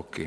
Ok.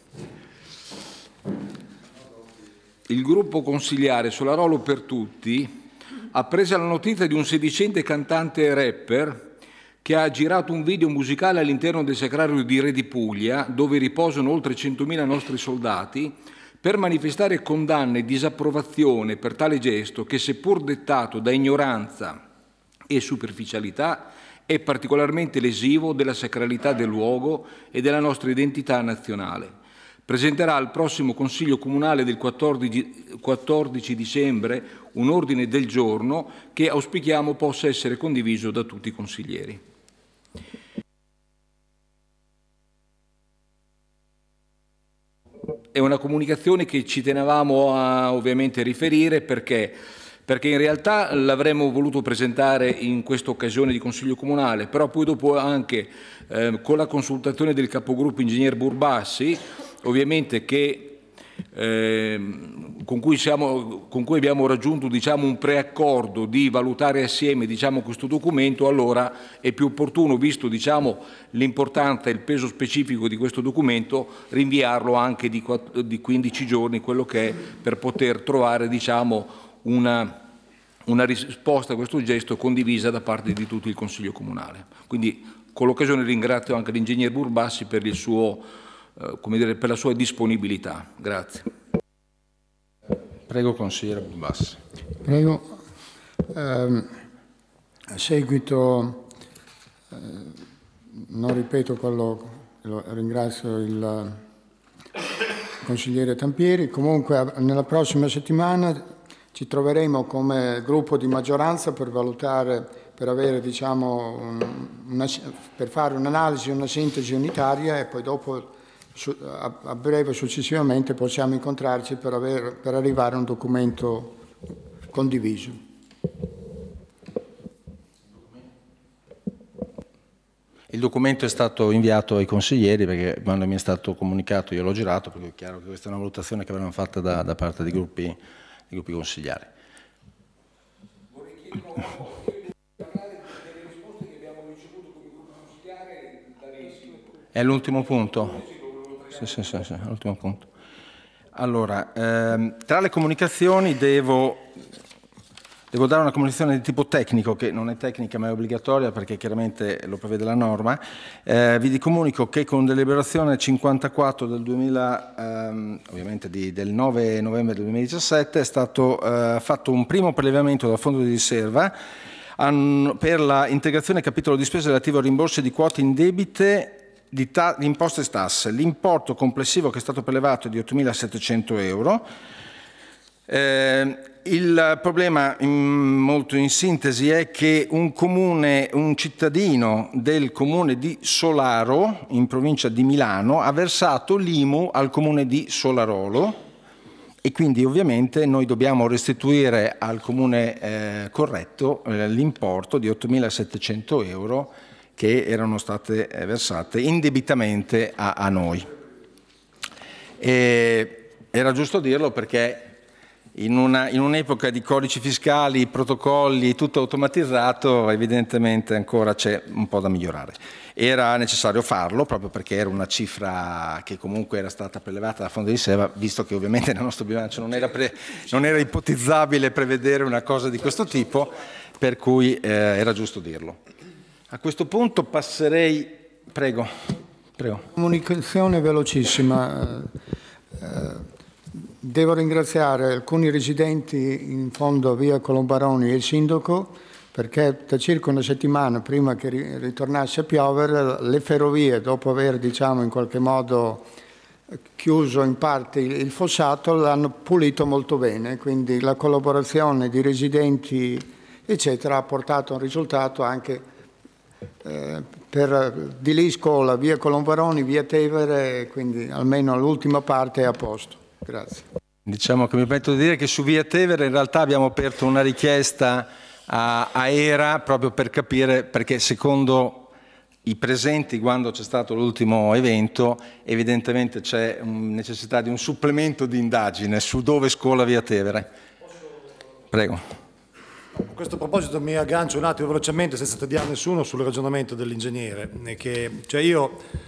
Il gruppo consigliare Solarolo per Tutti ha preso la notizia di un sedicente cantante e rapper che ha girato un video musicale all'interno del sacrario di Re di Puglia, dove riposano oltre 100.000 nostri soldati, per manifestare condanna e disapprovazione per tale gesto che, seppur dettato da ignoranza e superficialità, è particolarmente lesivo della sacralità del luogo e della nostra identità nazionale. Presenterà al prossimo Consiglio Comunale del 14 dicembre un ordine del giorno che auspichiamo possa essere condiviso da tutti i consiglieri. È una comunicazione che ci tenevamo a ovviamente riferire perché in realtà l'avremmo voluto presentare in questa occasione di Consiglio Comunale, però poi dopo anche con la consultazione del capogruppo Ingegner Burbassi, ovviamente che con cui abbiamo raggiunto un preaccordo di valutare assieme questo documento, allora è più opportuno, visto l'importanza e il peso specifico di questo documento, rinviarlo anche di 15 giorni, quello che è, per poter trovare una risposta a questo gesto condivisa da parte di tutto il Consiglio Comunale. Quindi con l'occasione ringrazio anche l'Ingegner Burbassi per il suo per la sua disponibilità. Grazie. Prego, consigliere Burbassi. Prego. A seguito, non ripeto quello, ringrazio il consigliere Tampieri, comunque nella prossima settimana ci troveremo come gruppo di maggioranza per valutare, per avere per fare un'analisi, una sintesi unitaria e poi dopo a breve successivamente possiamo incontrarci per arrivare a un documento condiviso. Il documento è stato inviato ai consiglieri perché quando mi è stato comunicato io l'ho girato, perché è chiaro che questa è una valutazione che verrà fatta da parte dei gruppi consigliari. Vorrei chiedere delle risposte che abbiamo ricevuto come gruppo consigliare da Resi. È l'ultimo punto? Sì, l'ultimo punto. Allora, tra le comunicazioni devo dare una comunicazione di tipo tecnico, che non è tecnica ma è obbligatoria perché chiaramente lo prevede la norma. Vi comunico che con deliberazione 54 del 9 novembre del 2017 è stato fatto un primo prelevamento dal fondo di riserva per la integrazione capitolo di spese relativo a rimborsi di quote indebite di imposte e tasse. L'importo complessivo che è stato prelevato è di 8.700 euro. Il problema, molto in sintesi, è che un cittadino del comune di Solaro, in provincia di Milano, ha versato l'IMU al comune di Solarolo e quindi ovviamente noi dobbiamo restituire al comune corretto l'importo di 8.700 euro che erano state versate indebitamente a noi. Era giusto dirlo perché in un'epoca di codici fiscali, protocolli, tutto automatizzato, evidentemente ancora c'è un po' da migliorare. Era necessario farlo proprio perché era una cifra che comunque era stata prelevata da fondo di riserva, visto che ovviamente nel nostro bilancio non era ipotizzabile prevedere una cosa di questo tipo, per cui era giusto dirlo. A questo punto passerei, prego. Comunicazione velocissima. Devo ringraziare alcuni residenti in fondo a via Colombaroni e il sindaco perché da circa una settimana prima che ritornasse a piovere le ferrovie, dopo aver in qualche modo chiuso in parte il fossato, l'hanno pulito molto bene, quindi la collaborazione di residenti eccetera ha portato a un risultato anche per di lì Scola, via Colombaroni, via Tevere, quindi almeno l'ultima parte è a posto. Grazie. Diciamo che mi permetto di dire che su via Tevere in realtà abbiamo aperto una richiesta a ERA proprio per capire, perché secondo i presenti quando c'è stato l'ultimo evento evidentemente c'è necessità di un supplemento di indagine su dove scola via Tevere. Prego. A questo proposito mi aggancio un attimo velocemente senza tediare nessuno sul ragionamento dell'ingegnere, io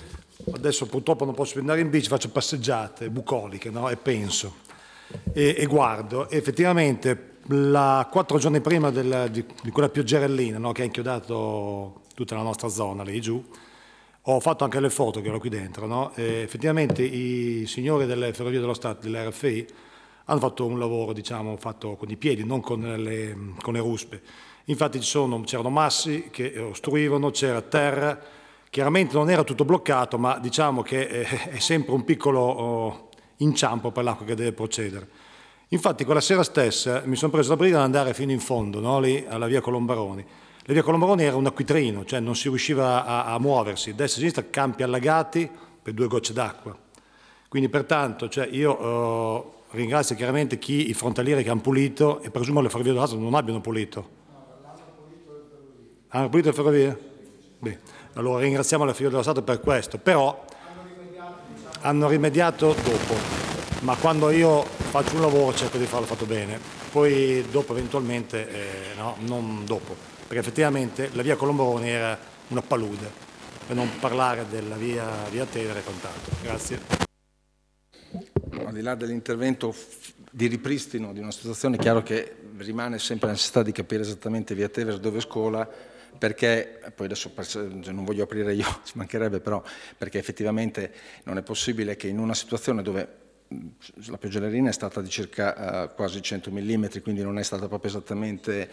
adesso purtroppo non posso più andare in bici, faccio passeggiate bucoliche, no? E penso, e guardo, e effettivamente 4 giorni prima di quella pioggerellina, no? Che ha inchiodato tutta la nostra zona lì giù, ho fatto anche le foto che ero qui dentro, no? E effettivamente i signori delle Ferrovie dello Stato, dell'RFI, hanno fatto un lavoro, diciamo, fatto con i piedi, non con le ruspe. Infatti c'erano massi che ostruivano, c'era terra, chiaramente non era tutto bloccato, ma diciamo che è sempre un piccolo inciampo per l'acqua che deve procedere. Infatti quella sera stessa mi sono preso la briga di andare fino in fondo, no? Lì alla via Colombaroni. La via Colombaroni era un acquitrino, cioè non si riusciva a muoversi, destra e sinistra campi allagati per 2 gocce d'acqua. Quindi pertanto cioè, io ringrazio chiaramente i frontalieri che hanno pulito, e presumo le Ferrovie dello Stato non abbiano pulito. Hanno pulito le ferrovie? Beh, allora ringraziamo le Ferrovie dello Stato per questo, però hanno rimediato dopo, ma quando io faccio un lavoro cerco di farlo fatto bene, poi dopo eventualmente, no, non dopo, perché effettivamente la via Colombaroni era una palude, per non parlare della via Tevere e quant'altro. Grazie. Al di là dell'intervento di ripristino di una situazione, è chiaro che rimane sempre la necessità di capire esattamente via Tevere dove scola, perché poi adesso non voglio aprire io, ci mancherebbe, però perché effettivamente non è possibile che in una situazione dove la pioggerellina è stata di circa quasi 100 mm, quindi non è stata proprio esattamente,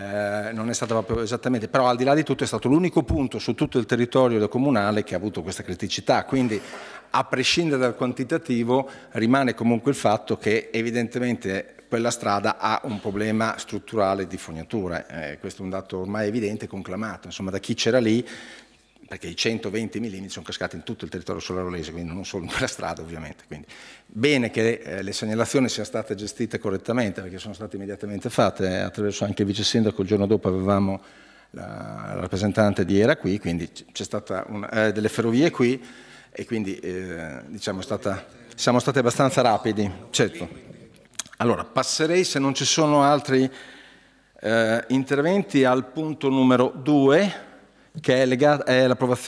però al di là di tutto è stato l'unico punto su tutto il territorio comunale che ha avuto questa criticità, quindi a prescindere dal quantitativo rimane comunque il fatto che evidentemente quella strada ha un problema strutturale di fognatura, questo è un dato ormai evidente e conclamato, insomma da chi c'era lì, perché i 120 mm sono cascati in tutto il territorio solarolese, quindi non solo in quella strada ovviamente. Quindi, bene che le segnalazioni siano state gestite correttamente, perché sono state immediatamente fatte, attraverso anche il vice sindaco, il giorno dopo avevamo la rappresentante di ERA qui, quindi c'è stata delle ferrovie qui, e quindi diciamo siamo stati abbastanza rapidi, certo. Allora, passerei, se non ci sono altri interventi, al punto numero 2, che è l'approvazione